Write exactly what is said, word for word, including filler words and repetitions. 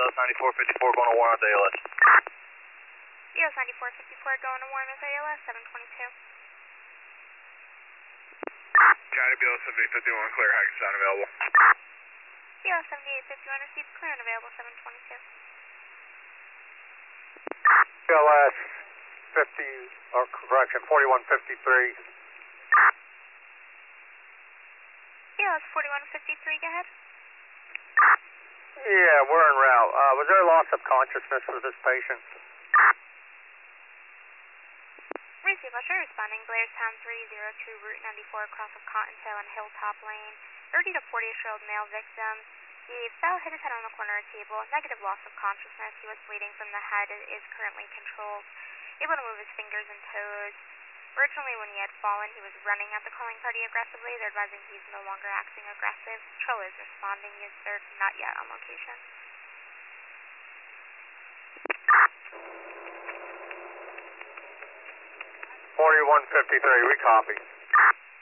E O S ninety-four fifty-four going to Warren with A L S. E O S ninety-four fifty-four going to Warren with A L S, seven twenty-two. County B L seventy-eight fifty-one, clear, Hackensack available. E O S seventy-eight fifty-one received, clear and available, seven twenty-two. B L S fifty, or correction, forty-one fifty-three. E O S forty-one fifty-three, go ahead. Yeah, we're en route. Uh, was there a loss of consciousness for this patient? Receive Usher, responding Blairstown three zero two, Route ninety-four, across of Cottontail and Hilltop Lane. thirty to forty-ish-year-old male victim. He fell, hit his head on the corner of a table, negative loss of consciousness. He was bleeding from the head, is currently controlled, able to move his fingers and toes. Originally, when he had fallen, he was running at the calling party aggressively. They're advising he's no longer acting aggressive. Patrol is responding. He is third, not yet on location. forty-one fifty-three, we copy.